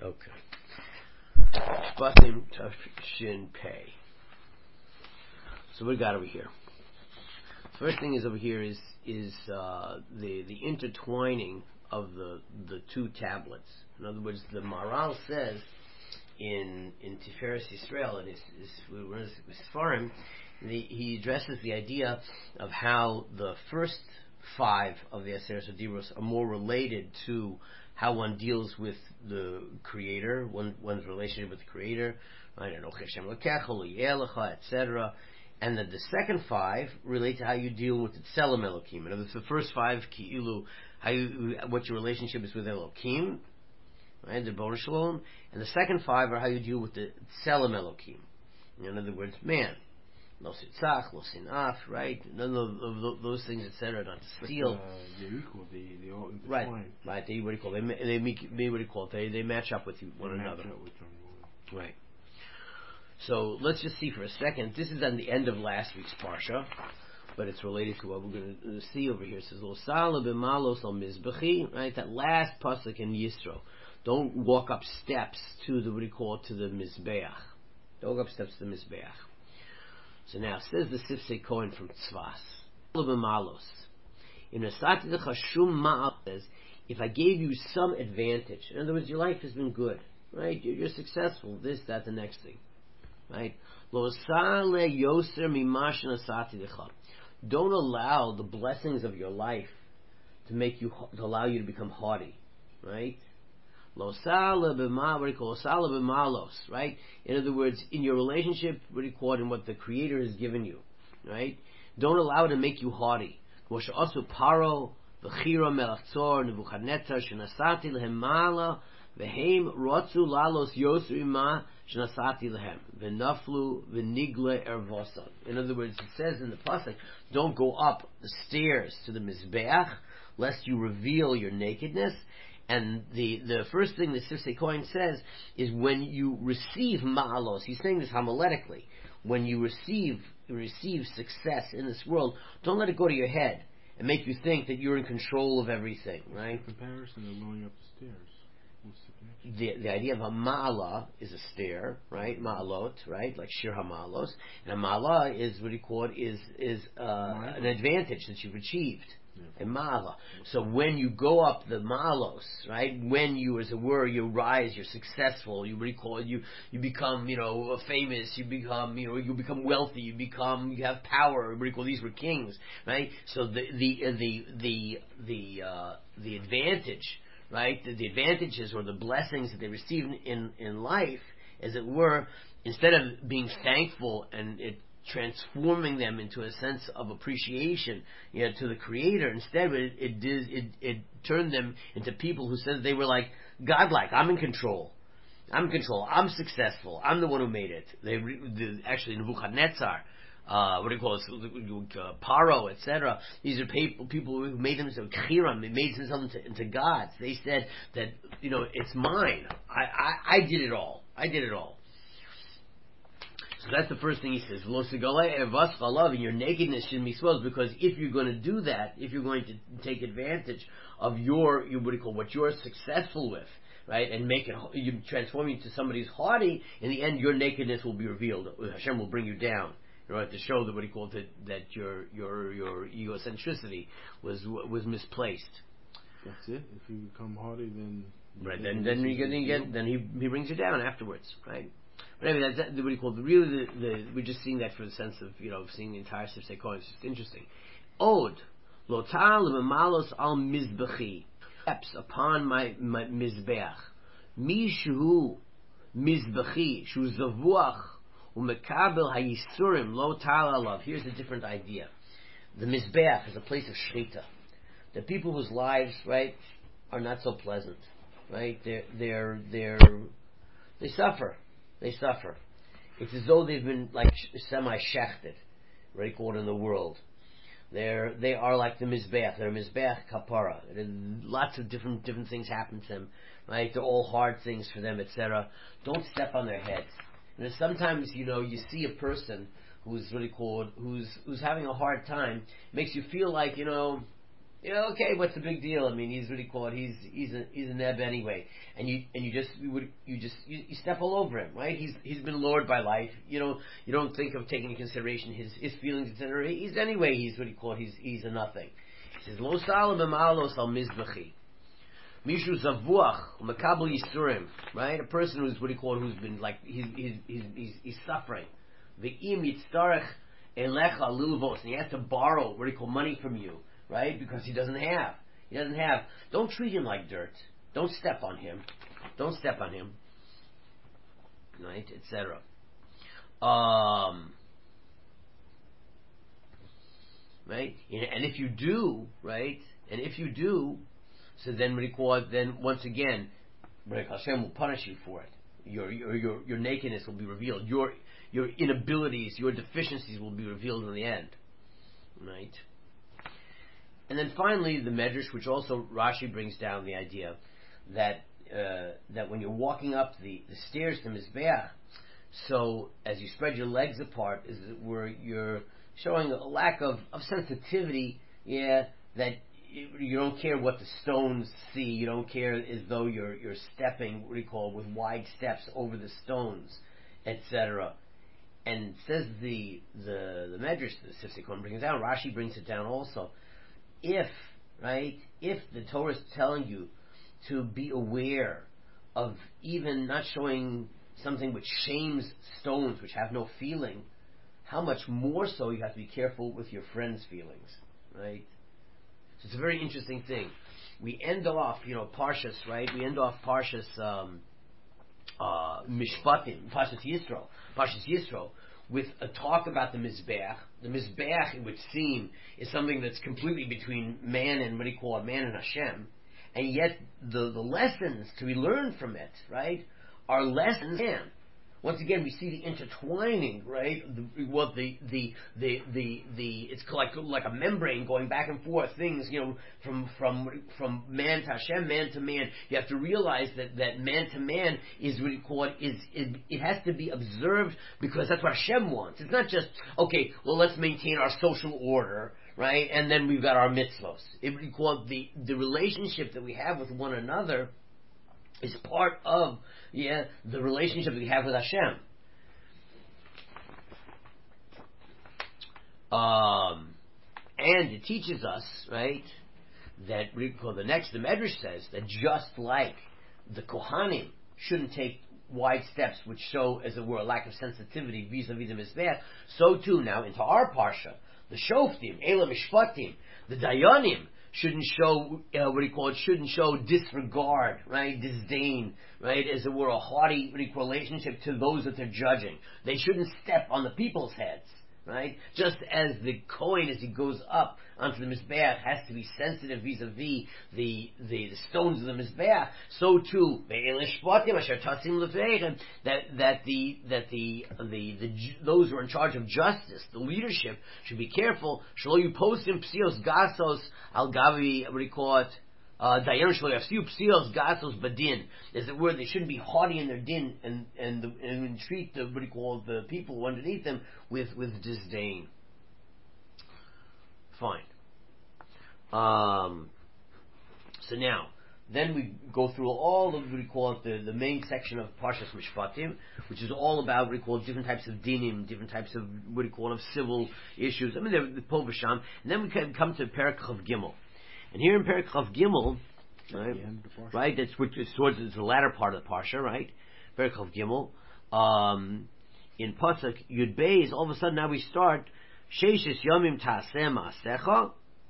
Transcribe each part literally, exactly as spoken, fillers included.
Okay. Basim Tafshin Pei. So what we got over here? First thing is over here is is uh, the the intertwining of the the two tablets. In other words, the Maral says in in Tiferes Yisrael, and his his Sfarim, he addresses the idea of how the first five of the Aseret Diros are more related to how one deals with the Creator, one, one's relationship with the Creator, right? et cetera. And that the second five relate to how you deal with the Tselem Elokim. In other words, the first five, Ki'ilu, how you, what your relationship is with Elokim, right? The Boner Shalom. And the second five are how you deal with the Tselem Elokim. In other words, man. Lo sitzach, lo sinaf, right? None of, of those things, et cetera. Not to steal. Like, uh, they're equal. They they all intertwine. Right, right. They what do you call it? They they make they what do you call it? They they match up with one they another. Match up with them. Right. So let's just see for a second. This is on the end of last week's parsha, but it's related to what we're going to see over here. It says lo sala b'malos al mizbechi. Right, that last pasuk in Yisro. Don't walk up steps to the what do you call it, to the mizbeach. Don't walk up steps to the mizbeach. So now, says the Sifsei Kohen from Tzvas, in Asati the Chashum Ma'al says, if I gave you some advantage, in other words, your life has been good, right? You're, you're successful, this, that, the next thing, right? Lo Sale Yoser Mimashin Asati Decha. Don't allow the blessings of your life to make you, to allow you to become haughty, right? Lo sala b'ma, what do you call sala b'malos, right? In other words, in your relationship, what do you call it, in what the Creator has given you, right? Don't allow it to make you haughty. Also paro v'chira melach tzor Nebuchadnezzar shenasati lehem mala v'heim rotzu lalos yoser ima shenasati lehem v'naflu v'nigle ervosan. In other words, it says in the pasuk, don't go up the stairs to the mizbeach lest you reveal your nakedness. And the, the first thing the Sifsei Kohen says is when you receive ma'alos, he's saying this homiletically, when you receive receive success in this world, don't let it go to your head and make you think that you're in control of everything, right? What's the comparison of going up the stairs? What's the The, connection? the idea of a ma'ala is a stair, right? Ma'alot, right? Like shir ha'ma'alos. And a ma'ala is what he called is, is uh, an advantage that you've achieved. A ma'ala. So when you go up the ma'alos, right? When you, as it were, you rise, you're successful, you recall, you you become, you know, famous, you become, you know, you become wealthy, you become, you have power. Recall these were kings, right? So the the uh, the the the uh, the advantage, right? The, the advantages or the blessings that they receive in in life, as it were, instead of being thankful and it transforming them into a sense of appreciation, you know, to the Creator. Instead, it it did it, it turned them into people who said they were like godlike. I'm in control. I'm in control. I'm successful. I'm the one who made it. They the, actually Nebuchadnezzar, uh, what do you call it, uh, Paro, et cetera. These are people people who made themselves Chiram. They made themselves into, into gods. They said that, you know, it's mine. I, I I did it all. I did it all. So that's the first thing he says. And your nakedness shouldn't be exposed, because if you're going to do that, if you're going to take advantage of your, your what do you call, what you're successful with, right, and make it, you transform you into somebody's haughty, in the end your nakedness will be revealed. Hashem will bring you down, right, to show that what he called it, that your your your egocentricity was was misplaced. That's it. If you become haughty, then right, then then you get, you get then he he brings you down afterwards, right. But anyway, that's that, what do you call it? Really, the, the, we're just seeing that for the sense of, you know, seeing the entire Sifsei Kohen. It's just interesting. Od lotar l'mamalos al mizbechi, steps upon my, my mizbeach. Mishu mizbechi shu zavuach umekabel hayisurim lo tal alav. Here's a different idea. The mizbeach is a place of shechita. The people whose lives, right, are not so pleasant, right? They're they're they're they suffer. They suffer. It's as though they've been like semi-shechted, right, called in the world. They're they are like the mizbeach. They're mizbeach kapara. Lots of different different things happen to them, right? They're all hard things for them, et cetera. Don't step on their heads. And sometimes, you know, you see a person who's really called who's who's having a hard time. It makes you feel like, you know, Yeah, okay, what's the big deal? I mean, he's what he called. He's he's a he's a neb anyway, and you and you just you would you just you, you step all over him, right? He's he's been lured by life. You know, you don't think of taking into consideration his his feelings, et cetera. He's anyway. He's what he called. He's he's a nothing. He says lo salam emalos al mizbechi. Mishu zavuach makabel yisurim, right? A person who's what he called, who's been like he's he's he's he's, he's suffering. Ve'im yitzarech elecha lilvos, and he has to borrow what he call money from you, right? Because he doesn't have. He doesn't have. Don't treat him like dirt. Don't step on him. Don't step on him. Right, et cetera. Um, right, and if you do, right, and if you do. So then, record. Then once again, Hashem will punish you for it. Your your your your nakedness will be revealed. Your your inabilities, your deficiencies will be revealed in the end, right? And then finally, the Medrash, which also Rashi brings down the idea that uh, that when you're walking up the, the stairs to Mizbeach, so as you spread your legs apart, is where you're showing a lack of, of sensitivity. Yeah, that. You don't care what the stones see. You don't care as though you're you're stepping, what do you call, with wide steps over the stones, et cetera. And says the the the Medrash, the Sifsei brings it down. Rashi brings it down also. If right, if the Torah is telling you to be aware of even not showing something which shames stones, which have no feeling, how much more so you have to be careful with your friends' feelings, right? So it's a very interesting thing. We end off, you know, Parshas, right? We end off Parshas um, uh, Mishpatim, Parshas Yisro, Parshas Yisro, with a talk about the Mizbeach. The Mizbeach, it would seem, is something that's completely between man and what do you call it, man and Hashem, and yet the the lessons to be learned from it, right, are lessons. Man. Once again, we see the intertwining, right? The, what the the the the the it's like like a membrane going back and forth. Things, you know, from from from man to Hashem, man to man. You have to realize that, that man to man is what you call it, is it, it has to be observed because that's what Hashem wants. It's not just okay. Well, let's maintain our social order, right? And then we've got our mitzvos. It we call it the the relationship that we have with one another is part of yeah the relationship that we have with Hashem. Um, and it teaches us, right, that we call the next the Medrash says that just like the Kohanim shouldn't take wide steps which show, as it were, a lack of sensitivity vis-a-vis the Mizbeach, so too now into our parsha, the Shoftim, Eila Mishpatim, the Dayanim, shouldn't show, uh, what do you call it, shouldn't show disregard, right, disdain, right, as it were, a haughty relationship to those that they're judging. They shouldn't step on the people's heads, right? Just as the Kohen, as he goes up onto the Mizbeach, has to be sensitive vis-a-vis the, the, the stones of the Mizbeach, so too, that, that the, that the, the, the, those who are in charge of justice, the leadership, should be careful, shlo you post in psios gasos al gavi, what do you call it, Dayan shlo yafsiu psios gasos badin, as it were, they shouldn't be haughty in their din, and, and, the, and treat the, what do you call it, the people underneath them with, with disdain. Fine. Um, so now, then we go through all of what we call it, the, the main section of Parshas Mishpatim, which is all about what we call different types of dinim, different types of what we call of civil issues. I mean, they're the po v'sham. And then we can come to Perek Chav Gimel. And here in Perek Chav Gimel, right, right, that's which is towards the latter part of the Parsha, right? Perek Chav Gimel. Um, in Pasuk Yud Beis, all of a sudden now we start Sheishis Yomim Ta'aseh Ma'asecha.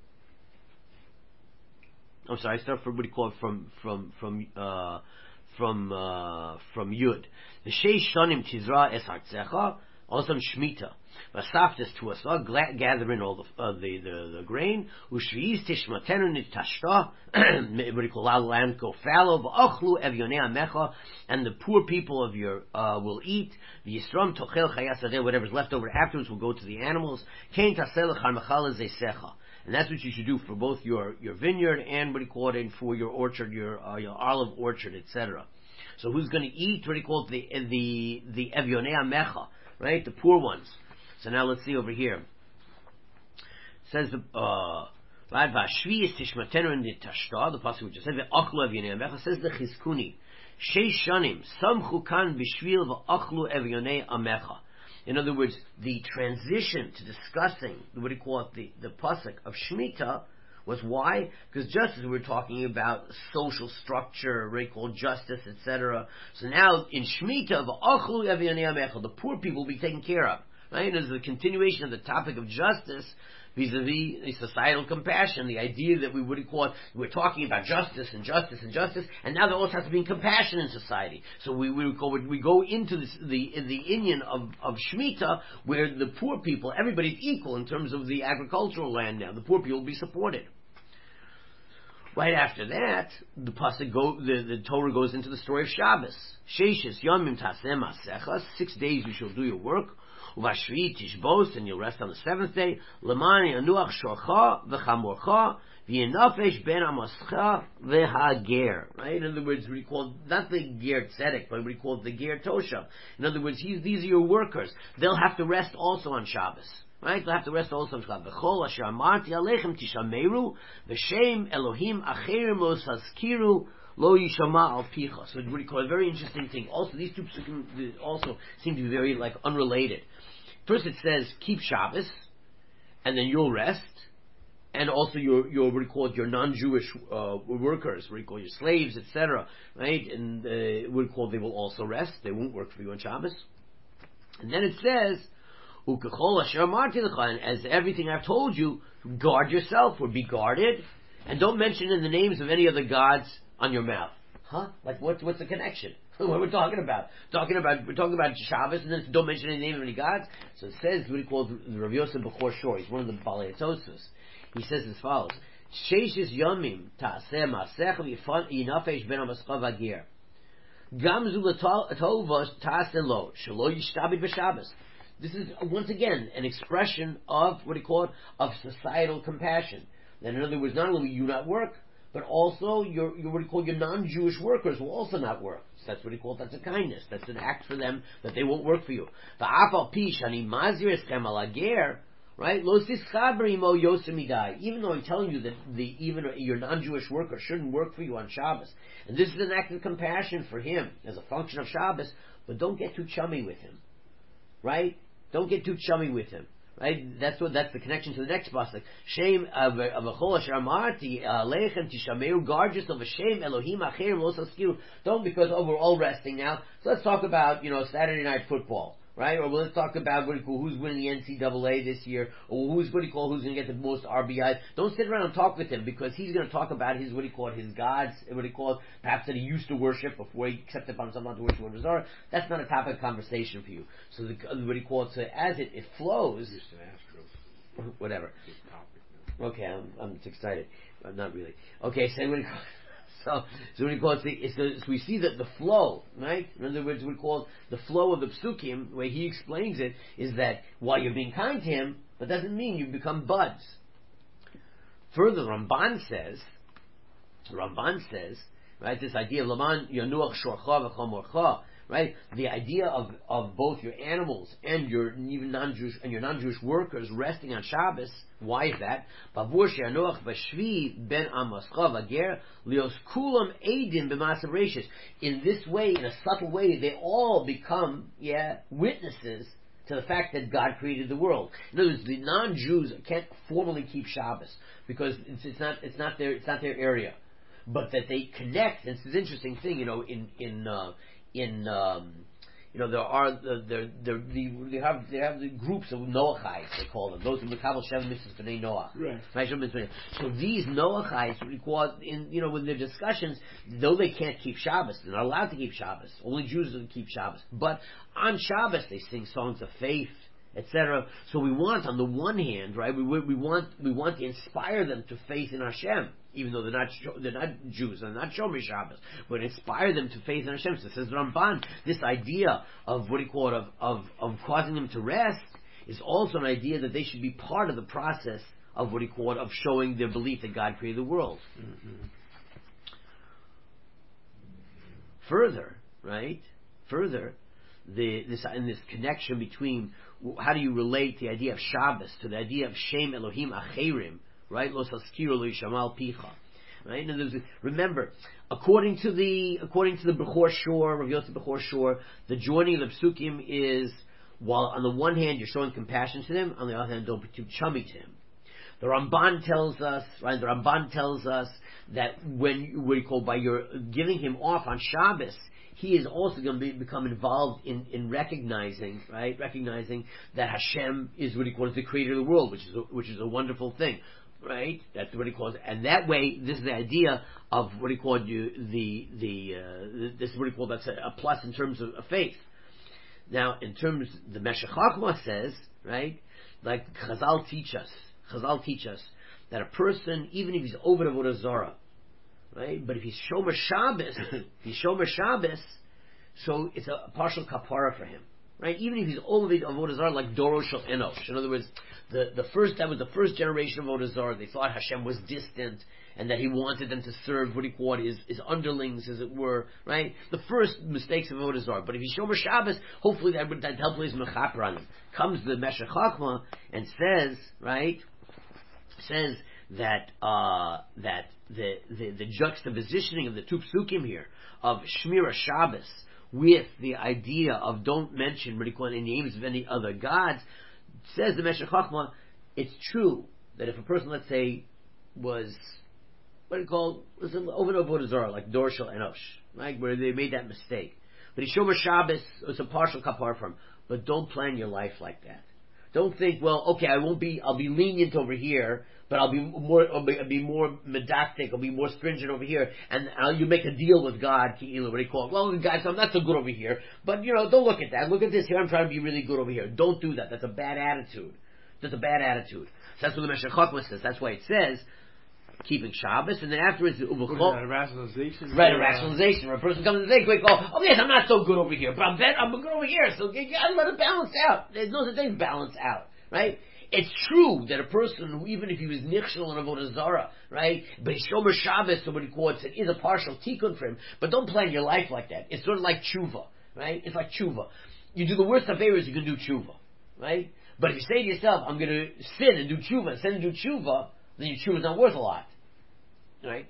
I'm sorry, I start from what do you call it, from from from uh, from uh, from Yud. The Sheish Shanim Tizra Es Hartzecha, also Shmita. Vasaftes to us, gather in all the uh, the, the the grain. Ushviz Tishmatenu Nitashta. What do you call it? Land go fallow. V'achlu Evyonei Amecha, and the poor people of your uh, will eat. V'yisram Tochel Chayasadeh. Whatever's left over afterwards will go to the animals. Kein Tasel Charmachal Zesecha. And that's what you should do for both your, your vineyard and what do you call it, and for your orchard, your uh, your olive orchard, et cetera. So who's going to eat what do you call it, the the the Evyonei Amecha, right? The poor ones. So now let's see over here. It says uh Right? Vashvi is tishmatenu in the tashta, the pasuk which says ve'achlu evyonei amecha, says the Chizkuni. Sheish shanim samchu kan b'shvil ve'achlu evyonei amecha. In other words, the transition to discussing what do you call it, the the pasuk of Shemitah was why? Because just as we're talking about social structure, right, called justice, et cetera. So now in Shemitah, ve'achlu evyonei amecha, the poor people will be taken care of. Right? And as a continuation of the topic of justice, vis-a-vis societal compassion, the idea that we would call it, we're talking about justice and justice and justice, and now there also has to be compassion in society. So we we go, we go into this, the the Indian of of Shemitah, where the poor people, everybody's equal in terms of the agricultural land. Now the poor people will be supported. Right after that, the pasuk go, the, the Torah goes into the story of Shabbos. Sheishis yomim taseh masechas, six days you shall do your work. Uvashvi tishbos, and you'll rest on the seventh day. Lemani anuach shorcha v'chamorcha v'yenafesh ben amascha v'hager. Right? In other words, we call not the ger tzedek, but we call the ger toshav. In other words, he's, these are your workers. They'll have to rest also on Shabbos. Right? They'll have to rest also on Shabbos. V'chol asher amarti alechem tishameru v'shem Elohim acherim lo tazkiru lo yishama al picha. So what we call a very interesting thing. Also, these two psukim also seem to be very like unrelated. First, it says keep Shabbos, and then you'll rest, and also your your what do you call it, your non-Jewish uh, workers, what do you call your slaves, et cetera. Right? And uh, what do you call they will also rest. They won't work for you on Shabbos. And then it says, ukechol asher amarti lecha, and as everything I've told you, guard yourself or be guarded, and don't mention in the names of any other gods on your mouth. Huh? Like what? What's the connection? What are we talking about? Talking about we're talking about Shabbos, and then don't mention any name of any gods. So it says what he called Rav Yosef Bechor Shor. He's one of the Balei Tosfos. He says as follows: Sheishis yomim taaseh masech v'yinafesh ben hamascha v'agir. Gamzu l'tovos taaseh lo shelo yishtabid b'Shabbos. This is once again an expression of what he called of societal compassion. That in other words, not only will you not work, but also your, your what do you call your non-Jewish workers will also not work. So that's what he called. That's a kindness. That's an act for them that they won't work for you. Right? Even though I'm telling you that the even your non-Jewish worker shouldn't work for you on Shabbos, and this is an act of compassion for him as a function of Shabbos, but don't get too chummy with him. Right? Don't get too chummy with him. Right? That's what. That's the connection to the next pasuk. Shame of v'chol asher amarti alechem tishameru, guard yourself. Shame Elohim acherim lo taskiru. Don't because oh we're all resting now. So let's talk about you know Saturday night football, right? Or let's talk about what do you call who's winning the N C double A this year, or who's what do you call who's going to get the most R B Is. Don't sit around and talk with him because he's going to talk about his what do you call his gods, what do you call perhaps that he used to worship before he accepted upon himself not to worship one Zara. That's not a topic of conversation for you. So the, what do you call it? So as it it flows. Whatever. Okay, I'm I'm excited. I'm not really. Okay, so what do you call it? So, so what do you call it? It's the, so we see that the flow, right? In other words, we call it the flow of the psukim, the way he explains it, is that while you're being kind to him, that doesn't mean you become buds. Further, Ramban says, Ramban says, right, this idea of Laman Yanuach Shorcha v'Chamorcha, right? The idea of, of both your animals and your even non-Jewish and your non-Jewish workers resting on Shabbos. Why is that? Bavur she'anoach b'shvi ben amascha v'ger lios kulam eidim b'masav reishis. In this way, in a subtle way, they all become yeah witnesses to the fact that God created the world. In other words, the non-Jews can't formally keep Shabbos because it's, it's not it's not their it's not their area, but that they connect. And it's an interesting thing, you know, in in uh, in um, you know there are the there there the, they have they have the groups of Noachites, they call them, those who Mekabel Seven Mitzvahs B'nai Noach. Right. So these Noachites record in you know with their discussions, though they can't keep Shabbos, they're not allowed to keep Shabbos. Only Jews can keep Shabbos. But on Shabbos they sing songs of faith, et cetera. So we want, on the one hand, right, we we want we want to inspire them to faith in Hashem, even though they're not they're not Jews, they're not Shomer Shabbos, but inspire them to faith in Hashem. So it says Ramban, this idea of what do you call it of, of of causing them to rest is also an idea that they should be part of the process of what do you call it of showing their belief that God created the world. Mm-hmm. Further, right? Further, the this in this connection between how do you relate the idea of Shabbos to the idea of Shem Elohim Acherim, right? Lo taskiru lo yishamal picha. Right? And there's, remember, according to the according to the Bechor Shor, Rav Yosef Bechor Shor, the joining of the psukim is, while on the one hand you're showing compassion to them, on the other hand don't be too chummy to him. The Ramban tells us, right? The Ramban tells us that when what you call by your giving him off on Shabbos, he is also going to be, become involved in, in recognizing, right? Recognizing that Hashem is what he calls the creator of the world, which is a, which is a wonderful thing. Right, that's what he calls it, and that way, this is the idea of what he called you the the uh, this is what he called that's a, a plus in terms of, of faith. Now, in terms the Meshech Chochmah says, right, like Chazal teach us, Chazal teach us that a person, even if he's over the Avodah Zarah, right, but if he's Shomer Shabbos, if he's Shomer Shabbos, so it's a partial kapara for him. Right, even if he's over the Avodah Zarah like Doro Shel Enosh. In other words, the, the first that was the first generation of Avodah Zarah. They thought Hashem was distant and that He wanted them to serve what He called His, his underlings, as it were. Right, the first mistakes of Avodah Zarah. But if he's Shomer Shabbos, hopefully that would that help his mechaper on him. Comes the Meshech Chochmah and says, right, says that uh, that the, the the juxtapositioning of the two psukim here of Shmira Shabbos with the idea of don't mention what he calls the names of any other gods, says the Meshech Chochmah, it's true that if a person, let's say, was what do you call was over the Avodah Zarah, like Dor Shel Enosh, right, where they made that mistake, but he Shomer Shabbos, it's a partial kapar from. But don't plan your life like that. Don't think, well, okay, I won't be, I'll be lenient over here, but I'll be more, I'll be, I'll be more medactic, I'll be more stringent over here, and I'll, you make a deal with God, Ki'ilu, what do you call it? Well, guys, I'm not so good over here, but you know, don't look at that. Look at this here, I'm trying to be really good over here. Don't do that. That's a bad attitude. That's a bad attitude. So that's what the Meshech Chochmah says. That's why it says, keeping Shabbos, and then afterwards, the Ubechol. A rationalization. Right, a rationalization. Where a person comes and says, "Quick, oh, oh yes, I'm not so good over here, but I'm better, I'm good over here." So you gotta let it balance out. There's no such thing as balance out, right? It's true that a person who, even if he was nichshel in Avodah Zarah, right, but he's Shomer Shabbos, so what he calls it is a partial tikkun for him. But don't plan your life like that. It's sort of like tshuva, right? It's like tshuva. You do the worst of favors, you can do tshuva, right? But if you say to yourself, "I'm going to sin and do tshuva, and sin and do tshuva," then your tshuva is not worth a lot. Right?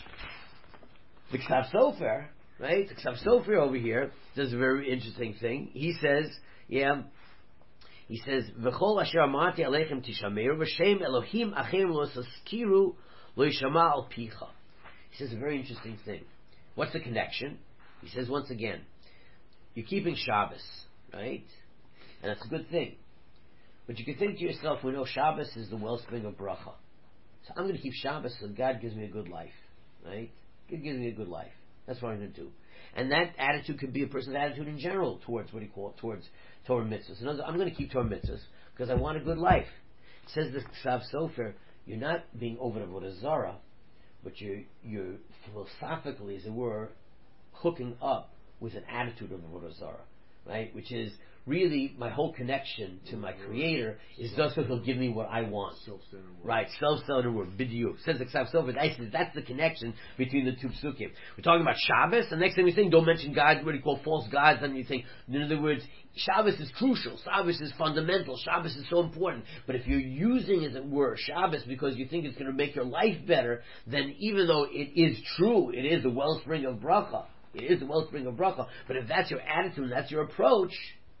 The Ksav Sofer, right? The Ksav Sofer over here does a very interesting thing. He says, yeah, he says, "V'chol asher amati aleichem tishameru v'shem Elohim achem lo saskiru lo yishama al picha." He says a very interesting thing. What's the connection? He says once again, you're keeping Shabbos, right? And that's a good thing. But you can think to yourself, we know Shabbos is the wellspring of bracha. So I'm going to keep Shabbos so God gives me a good life, right? God gives me a good life. That's what I'm going to do. And that attitude could be a person's attitude in general towards what he calls towards Torah mitzvahs. In other words, I'm going to keep Torah mitzvahs because I want a good life. Says the Ksav Sofer, you're not being over the Avodah Zarah, but you're, you're philosophically, as it were, hooking up with an attitude of Avodah Zarah, right? Which is really my whole connection to my Creator is just so He'll give me what I want. Self-centered word. Right, self-centered word, bidiyuk. Says the Ksav Sofer, that's the connection between the two psukim. We're talking about Shabbos, the next thing we think, don't mention God, what do you call false gods, and you think, in other words, Shabbos is crucial, Shabbos is fundamental, Shabbos is so important. But if you're using, as it were, Shabbos because you think it's going to make your life better, then even though it is true, it is the wellspring of bracha, it is the wellspring of bracha, but if that's your attitude, that's your approach,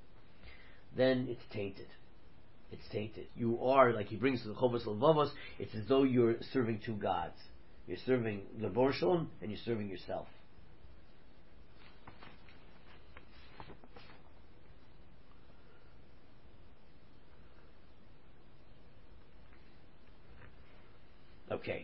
then it's tainted. It's tainted. You are, like he brings to the Chovos Levavos, it's as though you're serving two gods. You're serving the Bor Shalom and you're serving yourself. Okay.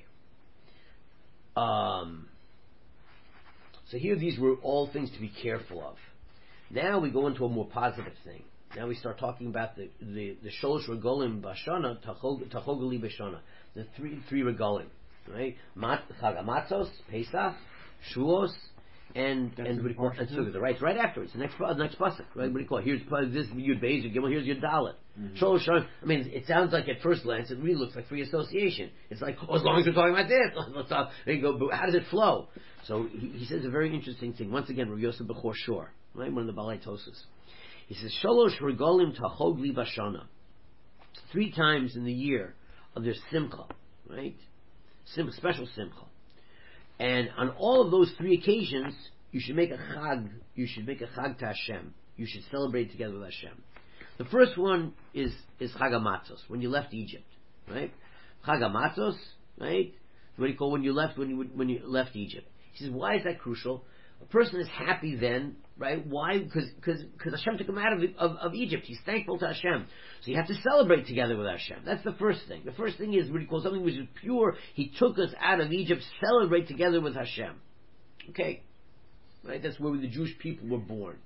Um, so here these were all things to be careful of. Now we go into a more positive thing. Now we start talking about the the the sholosh regalim bashana tachogali bashana, the three three regalim, right? Mat Chag Matzos, Pesach, Shavuos, and That's and what do you call and Sukkot. Right, right afterwards. The next the next pasuk, right? What do you call it? Here's this Yud Beis, Yud Gimel. Here's your Dalet. Mm-hmm. Sholosh. I mean, it sounds like at first glance it really looks like free association. It's like, oh, as long as we're talking about this, let's talk. There you go. But how does it flow? So he, he says a very interesting thing. Once again, Rav Yosef Bechor Shor, right? One of the Balei Tosas. He says, Sholosh regalim tahog li bashana. Three times in the year of their simcha, right? Sim, special simcha. And on all of those three occasions, you should make a chag. You should make a chag to Hashem. You should celebrate together with Hashem. The first one is is Chag HaMatzos, when you left Egypt, right? Chag HaMatzos, right? What do you call when you left when you when you left Egypt? He says, why is that crucial? A person is happy then, right? Why? Because because because Hashem took him out of, of of Egypt. He's thankful to Hashem, so you have to celebrate together with Hashem. That's the first thing. The first thing is what he calls something which is pure. He took us out of Egypt. Celebrate together with Hashem. Okay, right? That's where the Jewish people were born.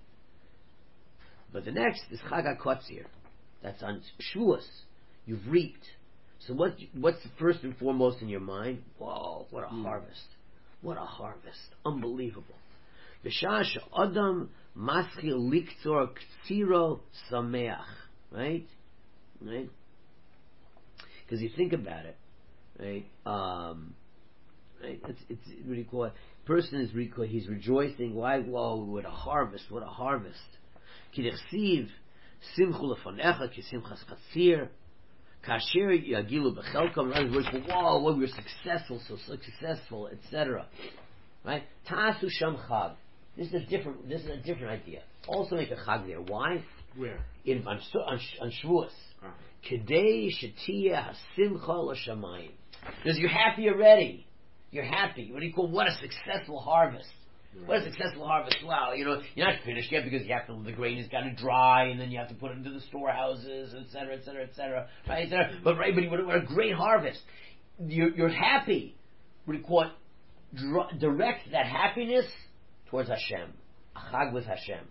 But the next is Chag HaKotzir. That's on Shavuos. You've reaped. So what? What's first and foremost in your mind? Whoa! What a mm. harvest! What a harvest! Unbelievable. V'shash Adam maschil liktor ktsiro sameach. Right? Right? Because you think about it, right? Um, right? It's it's what do you call it? Person is he's rejoicing. Why? Whoa! What a harvest! What a harvest! K'nechsiv simchu lefanecha kisimchas chatzir kasher yagilu bechelkom. Whoa! What we were successful, so successful, et cetera. Right? Ta'asu sham chag. This is a different. This is a different idea. Also make a chag there. Why? Where? In on on, on Shavuos. Kedei shetiyah hasimcha l'shamayim. Because you're happy already. You're happy. What do you call? What a successful harvest. Right. What a successful harvest. Wow, you know, you're not finished yet because you have to, the grain has got to dry and then you have to put it into the storehouses, et cetera, et cetera, et cetera, right, et cetera. But, right, but what a great harvest. You're, you're happy. What do you call it? Dr- direct that happiness towards Hashem. A chag with Hashem.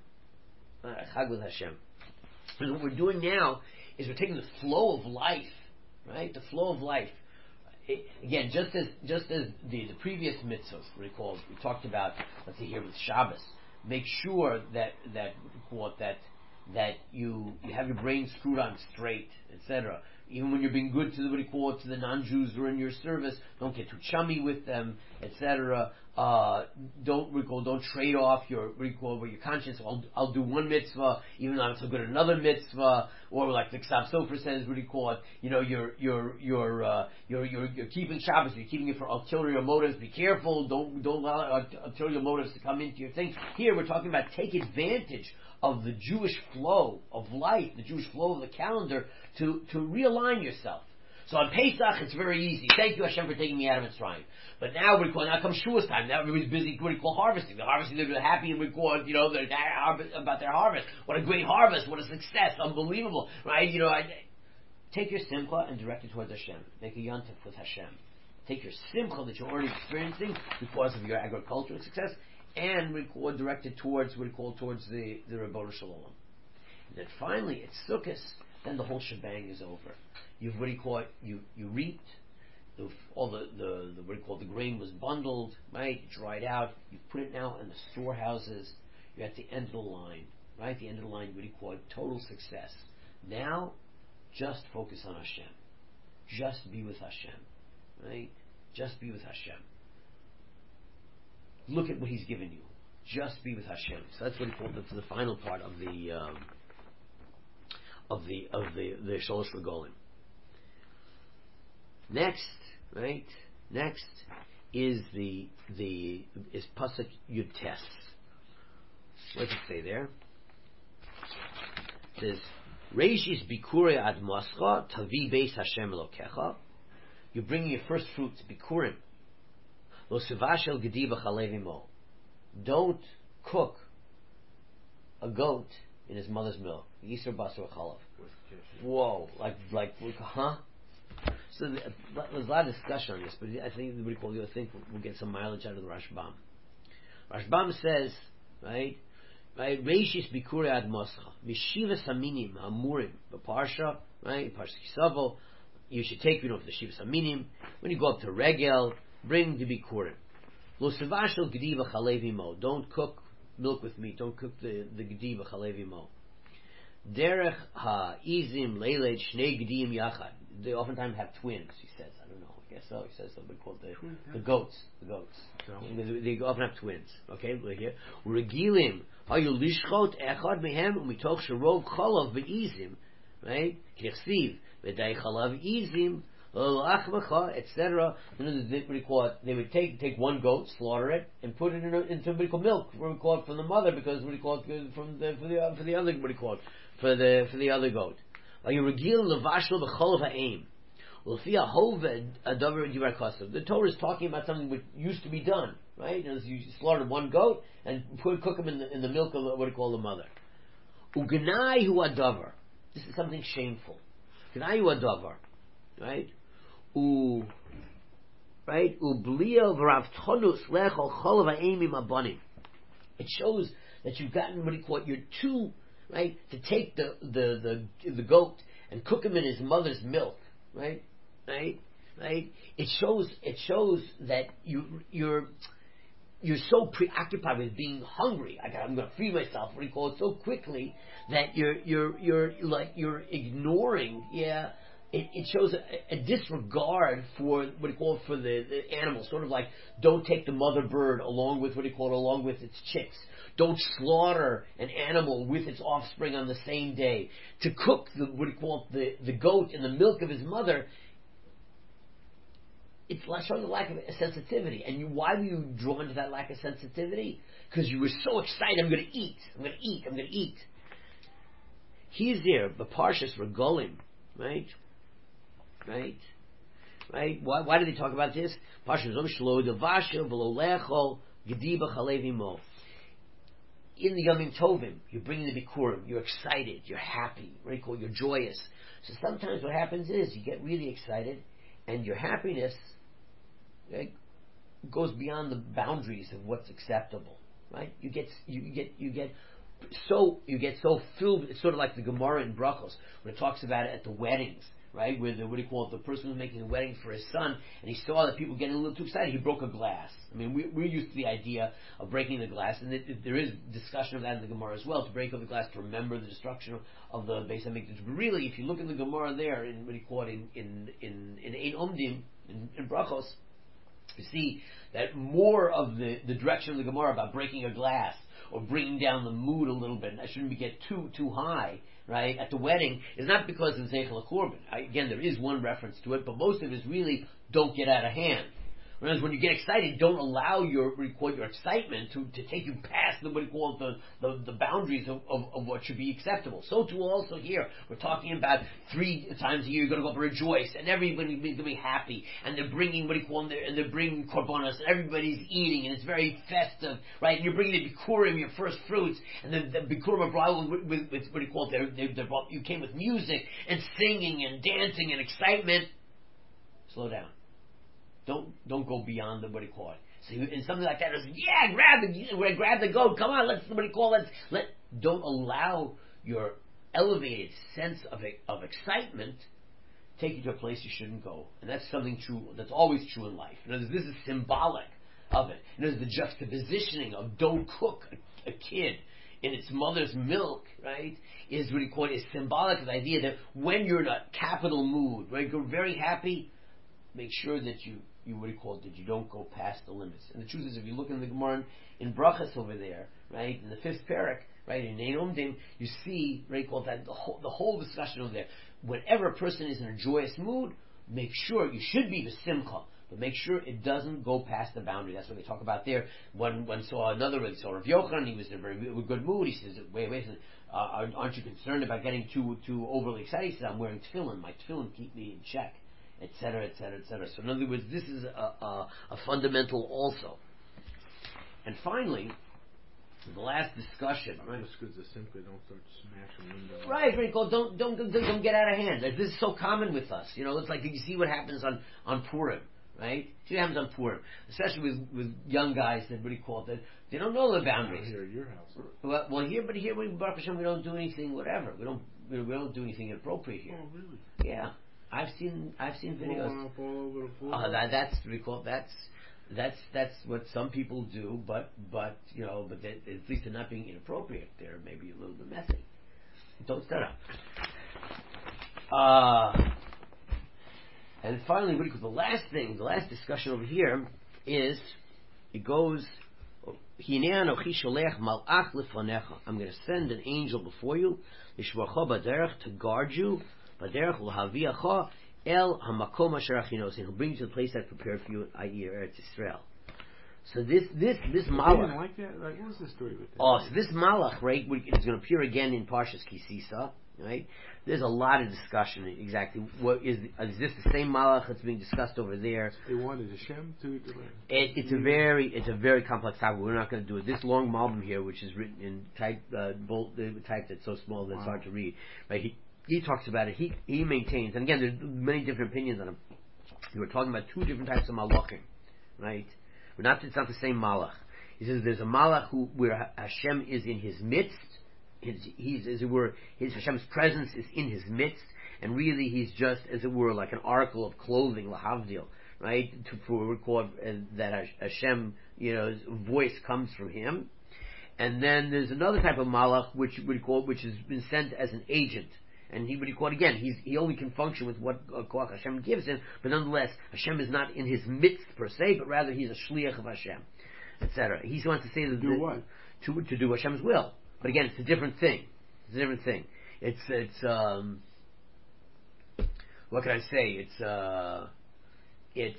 A chag with Hashem. And what we're doing now is we're taking the flow of life, right? The flow of life. It, again, just as just as the, the previous mitzvahs, recall, we talked about, let's see here with Shabbos, make sure that that that that you you have your brain screwed on straight, et cetera. Even when you're being good to the what do you call it, to the non-Jews who are in your service, don't get too chummy with them, et cetera. Uh, don't recall, don't trade off your recall with your conscience. I'll, I'll do one mitzvah, even though I'm so good at another mitzvah, or like the Ksav Sofer says, what do you call it? You know, you're you're you're uh, you're, you're you're keeping Shabbos, you're keeping it for ulterior motives. Be careful, don't don't allow ulterior motives to come into your thing. Here we're talking about take advantage of the Jewish flow of life, the Jewish flow of the calendar, to to realign yourself. So on Pesach, it's very easy. Thank you, Hashem, for taking me out of Mitzrayim. But now we call now comes Shavuos time. Now everybody's busy. What do you call harvesting? They're harvesting. They're happy and we call you know they're about their harvest. What a great harvest! What a success! Unbelievable, right? You know, I, take your simcha and direct it towards Hashem. Make a yontif with Hashem. Take your simcha that you're already experiencing because of your agricultural success, and we call direct it towards what we call towards the the Ribono Shel Olam. And then finally, it's Sukkot. Then the whole shebang is over. You've what do you call it? You you reaped. The, all the, the, the what do you call it? The grain was bundled, right? Dried out. You put it now in the storehouses. You're at the end of the line, right? The end of the line. What do you call it? Total success. Now, just focus on Hashem. Just be with Hashem, right? Just be with Hashem. Look at what He's given you. Just be with Hashem. So that's what he called the, the final part of the um, of the of the the Sholosh Regolim. Next, right? Next is the the is Pasuk Yud Tes. What does it say there? It says Reishis Bikurei Ad Moscha Tavi Beis Hashem Elokecha. You're bringing your first fruits, Bikurim. Lo Sivashel Gedi B'Chalev Imo. Don't cook a goat in his mother's milk. Yisr Basar Chalav. Whoa, like like huh? So there's a lot of discussion on this, but I think we call you. I think we'll get some mileage out of the Rashbam. Rashbam says, right, right, Reishis Bikurei Ad Moscha Mishivas Haminim Amurim B'Parsha, right, Parsha Kisavo. You should take, you know, the Shivas Haminim. When you go up to Regel, bring the Bikurim. Lo Sevashel Gedi B'Chalev Imo. Don't cook milk with meat. Don't cook the the Gedi B'Chalev Imo. Derech ha'izim leiled shnei gedim yachad. They oftentimes have twins, he says. I don't know. I guess so. He says something called the, the goats. The goats. They, they often have twins. Okay, look here. Regilim hayu lishchot echad mehem umitoch sherov chalav be'izim. Right? Kirchsiv v'day chalav izim et cetera. What do you call it? They would take take one goat, slaughter it, and put it in a, into what do you call milk. What do you call it from the mother? Because what do you call it from the for the for the other what do you call it for the for the other goat? Like you regil levashlo b'chol ha'aim. The Torah is talking about something which used to be done, right? As you slaughter one goat and put cook them in the in the milk of what do you call the mother. Ugnai hu adavar. This is something shameful. Ugnai hu adavar, right? U, right? Ublia v'ravtonus lechol chol v'aimim abanim. It shows that you've gotten what do you call it? You're too right to take the the the the goat and cook him in his mother's milk, right? Right, right. It shows. It shows that you you're you're so preoccupied with being hungry. I got, I'm going to feed myself. What do you call it? So quickly that you're you're you're like you're ignoring. Yeah, it, it shows a, a disregard for what do you call it for the, the animal. Sort of like don't take the mother bird along with what do you call it along with its chicks. Don't slaughter an animal with its offspring on the same day. To cook the what do you call it the the goat in the milk of his mother. It's showing a lack of sensitivity. And you, why were you drawn to that lack of sensitivity? Because you were so excited, I'm going to eat, I'm going to eat, I'm going to eat. He's there, the Parshas Regolim, right? Right? Right? Why, why did they talk about this? Parshas Shlo Devasha V'lo Lechol Gediba Chalevi Mo. In the Yomim Tovim, you're bringing the Bikurim, you're excited, you're happy, right? You're joyous. So sometimes what happens is you get really excited, and your happiness right, goes beyond the boundaries of what's acceptable, right? You get, you get, you get so, you get so filled. It's sort of like the Gemara in Brachos, when it talks about it at the weddings, right? Where the, what do you call it? The person was making a wedding for his son, and he saw that people getting a little too excited. He broke a glass. I mean, we, we're used to the idea of breaking the glass, and it, it, there is discussion of that in the Gemara as well, to break up the glass to remember the destruction of, of the Beis Hamikdash. But really, if you look in the Gemara there, in what do you call it, in in in in Ein Omdim, in, in Brachos, you see that more of the, the direction of the Gemara about breaking a glass or bringing down the mood a little bit. I shouldn't get too too high, right, at the wedding, is not because of Zeichel HaKorban. Again, there is one reference to it, but most of it is really don't get out of hand. Whereas when you get excited, don't allow your record your excitement to, to take you past the what you call the, the, the boundaries of, of, of what should be acceptable. So too also here, we're talking about three times a year you're going to go up and rejoice, and everybody's going to be happy, and they're bringing what do you call them, and they're bringing korbanos, and everybody's eating, and it's very festive, right? And you're bringing the bikurim, your first fruits, and the, the bikurim are brought with, with, with what do you call it? They're, they're, they're brought, you came with music and singing and dancing and excitement. Slow down. Don't don't go beyond the what do you call it. So you, and something like that is yeah, grab the grab the goat. Come on, let's what do you call it? Let don't allow your elevated sense of of excitement take you to a place you shouldn't go. And that's something true. That's always true in life. In other words, this is symbolic of it. In other words, the juxtapositioning of don't cook a, a kid in its mother's milk, right, is what you call it, is symbolic of the idea that when you're in a capital mood, right, you're very happy. Make sure that you, you what do you call it, that you don't go past the limits. And the truth is, if you look in the Gemara in Brachas over there, right, in the fifth parak, right, in Ein Omdim, you see, right, called that the whole, the whole discussion over there. Whenever a person is in a joyous mood, make sure you should be the simcha, but make sure it doesn't go past the boundary. That's what they talk about there. One one saw another, one saw Rav Yochanan. He was in a very good mood. He says, "Wait, wait, uh, aren't you concerned about getting too too overly excited?" He says, "I'm wearing tefillin. My tefillin keep me in check." Etc. Etc. Etc. So in other words, this is a, a, a fundamental also. And finally, the last discussion. Right, it's good to simply don't start smashing windows. Right, right. Go, don't don't don't don't get out of hand. This is so common with us. You know, it's like you see what happens on on Purim, right? See what happens on Purim, especially with with young guys that really call it. They don't know the boundaries. Here at your house. Well, well, here, but here we Baruch Hashem, we don't do anything. Whatever. We don't we don't do anything inappropriate here. Oh, really? Yeah. I've seen I've seen videos. Up all over the floor. Uh, that, that's recall that's that's that's what some people do, but but you know, but they, at least they're not being inappropriate. They're maybe a little bit messy. Don't start up. Uh, and finally, what do you call the last thing? The last discussion over here is it goes. I'm going to send an angel before you, to guard you, El hamakom asher achinos, and he'll bring you to the place I've prepared for you, that is Eretz Yisrael. So this this this They malach. didn't like that. Like, what was the story with that? Oh, so this malach, right? It's going to appear again in Parshas Kisisa, right? There's a lot of discussion exactly what is is this the same malach that's being discussed over there? They wanted Hashem to. to it, it's a very it's a very complex topic. We're not going to do it. This long malbim here, which is written in type uh, bold uh, type that's so small that it's Wow. hard to read. Right? He he talks about it. He he maintains, and again, there's many different opinions on him. We're talking about two different types of malachim, right? We're not. It's not the same malach. He says there's a malach who where Hashem is in his midst. His, he's, as it were, his Hashem's presence is in his midst, and really he's just, as it were, like an article of clothing, lahavdil, right? To for record uh, that Hashem, you know, his voice comes from him. And then there's another type of malach which would call, which has been sent as an agent, and he would record again. He's he only can function with what uh, koach Hashem gives him, but nonetheless, Hashem is not in his midst per se, but rather he's a shliach of Hashem, et cetera. He wants to say that do the, what to to do Hashem's will. But again, it's a different thing. It's a different thing. It's it's um, what can I say? It's uh, it's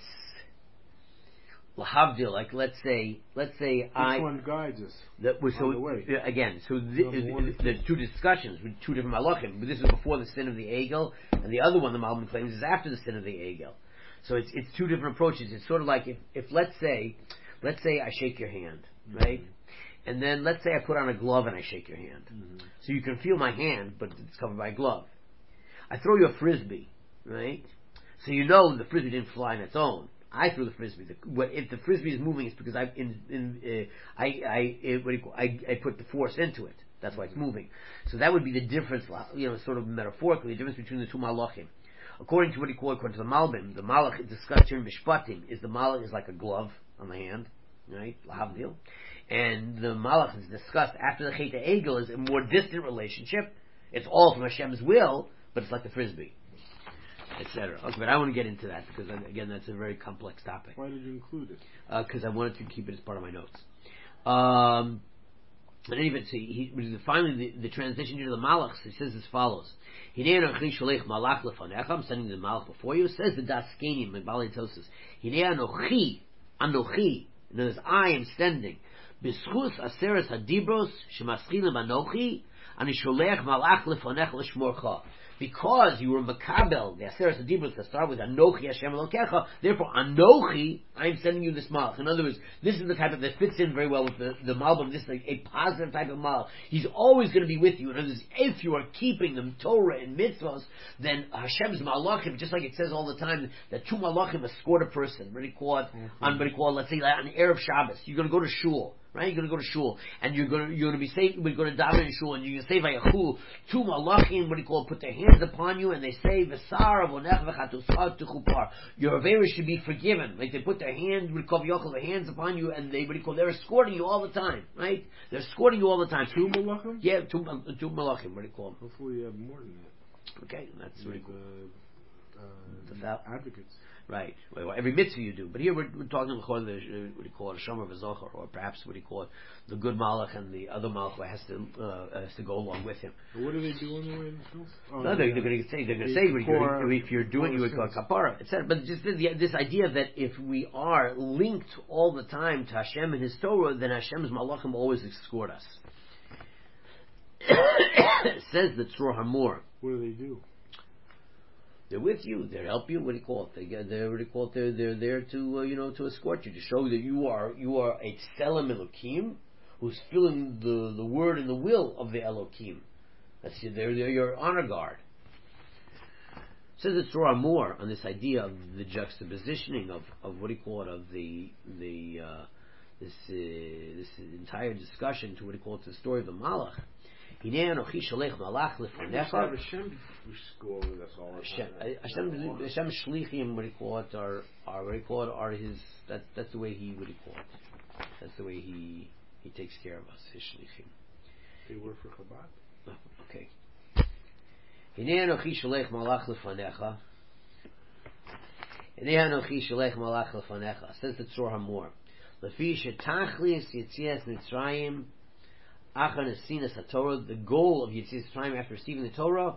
lahavdil. Like let's say, let's say Which I. one guides us? That was so on the way. uh, again. So Number th- one. there's two discussions with two different malachim. But this is before the sin of the egel, and the other one the Malbim claims is after the sin of the egel. So it's it's two different approaches. It's sort of like if, if let's say, let's say I shake your hand, right? Mm-hmm. And then let's say I put on a glove and I shake your hand. Mm-hmm. So you can feel my hand, but it's covered by a glove. I throw you a frisbee, right? So you know the frisbee didn't fly on its own. I threw the frisbee. The, what, if the frisbee is moving, it's because I in, in uh, I I, it, what do you call, I I put the force into it. That's why it's moving. So that would be the difference, you know, sort of metaphorically, the difference between the two malachim. According to what he called, according to the Malbim, the malach discussed here in Mishpatim is the malach is like a glove on the hand, right? Lahavdil. And the malach is discussed after the Chet Egel is a more distant relationship. It's all from Hashem's will, but it's like the frisbee, et cetera. Okay, but I want to get into that because again, that's a very complex topic. Why did you include it? Because uh, I wanted to keep it as part of my notes. Um, and even see, he, finally the, the transition to the malachs. He says as follows: "Hinei anochi sholech malach lefanecha." I'm sending the malach before you. Says the Daskenim in Balei Tosos. Hinei anochi, anochi. In other words, I am sending. B'schus aseres hadibros shemaschilim anochi, ani sholech malach lefanecha l'shmorcha. Because you were makabel, the aseres hadibros that start with anochi Hashem Elokecha. Therefore, anochi, I am sending you this malach. In other words, this is the type of that fits in very well with the the malbim. This is like a positive type of malach. He's always going to be with you. In other words, if you are keeping the Torah and mitzvahs, then Hashem's malachim, just like it says all the time, that two malachim escort a person. What do you call it? Mm-hmm. On what do you call it? Let's say like on erev Shabbos, you're going to go to shul. Right, you're going to go to shul, and you're going to you're going to be safe. We're going to daven in shul, and you're going to say vayachu. Two malachim, what do you call it? Put their hands upon you, and they say v'sar avonech v'chatusad tuchupar. Your avera should be forgiven. Like they put their hands, what do you call yochel, their hands upon you, and they what do you call? They're escorting you all the time. Right? They're escorting you all the time. Two malachim? Yeah, two two malachim. What do you call them? Hopefully, you have more than that. Okay, that's like, really cool. Uh, uh, advocates. Right. Well, every mitzvah you do. But here we're, we're talking about the, uh, what do you call it, a shomer v'zocher, or perhaps what do you call it, the good malach and the other malach who has to uh, has to go along with him. But what do they do on the way to shul? Oh, no, they're, they're going to say they're going to say kapara, if you're doing you would call kapara, et cetera. But just this, this idea that if we are linked all the time to Hashem and His Torah, then Hashem's malachim always escort us. Says the Tzur Hamor. What do they do? They're with you. They help you. What do you call it? They get. They're what do you call it? They're they're there to uh, you know to escort you, to show that you are you are a Tselem Elokim who's filling the, the word and the will of the Elokim. That's they're they're your honor guard. Says it's Torah more on this idea of the juxtapositioning of, of what do you call it, of the the uh, this uh, this entire discussion to what do you call it, the story of the Malach. Hinei anochi sholech malach lefanecha. Hashem go over this all the time. Hashem, Hashem shlichim, what do you call it, are are what do you call it, are his. That's that's the way he what do you call it. That's the way he he takes care of us. His shlichim. They work for Chabad. Oh, okay. Hinei anochi sholech malach lefanecha. Hinei anochi sholech malach lefanecha. Says the Tzur Hamor. Lefi shetachlis yitzias Mitzrayim. The goal of Yetzias Mitzrayim after receiving the Torah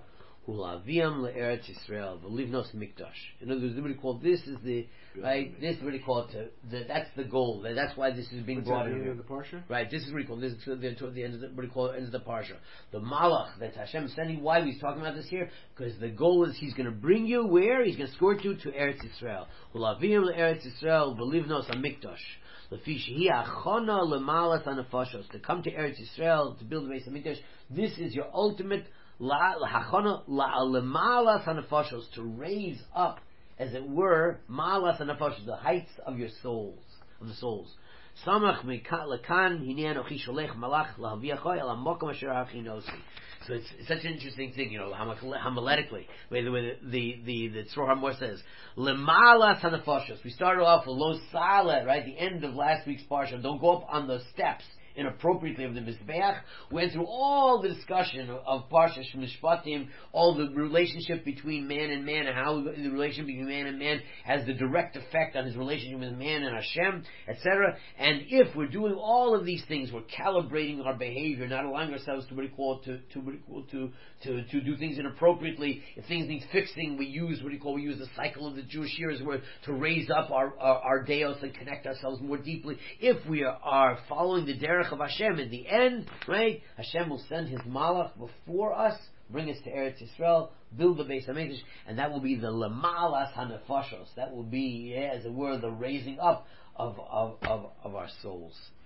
Hulaviam le'eretz Yisrael v'livnos mikdash. In other words, what call this is the right. This is what he called to. The, that's the goal. That's why this is being What's brought that, in. the end of the parsha? Right. This is what he called. This is the, the, the end of the, what he called ends of the parsha. The malach that Hashem is sending. Why he's talking about this here? Because the goal is he's going to bring you where he's going to escort you to Eretz Yisrael. Hulaviam le'eretz Yisrael v'livnos hamikdash. To come to Eretz Yisrael to build the Beis Hamikdash, this is your ultimate la hachana la lemalas hanafashos, to raise up, as it were, malas hanafashos, the heights of your souls, of the souls. Samach lekan hinei anochi sholech malach lahaviachoy el hamokom asher hachinosi. So it's, it's such an interesting thing, you know, homiletically. The way the the the, the Tzror HaMor says, Lemalas hanafashos. We started off with Lo Salet, right? The end of last week's parsha. Don't go up on the steps inappropriately of the Mizbeach. Went through all the discussion of, of Parsha Mishpatim, all the relationship between man and man, and how the relationship between man and man has the direct effect on his relationship with man and Hashem, et cetera. And if we're doing all of these things, we're calibrating our behavior, not allowing ourselves to what we call to to what we call to to to do things inappropriately. If things need fixing, we use what we call we use the cycle of the Jewish years, where to raise up our our, our deos and connect ourselves more deeply. If we are, are following the derech of Hashem, in the end, right, Hashem will send His malach before us, bring us to Eretz Yisrael, build the Beis Hamikdash, and that will be the lemalas hanefashos. That will be, yeah, as it were, the raising up of of of, of our souls.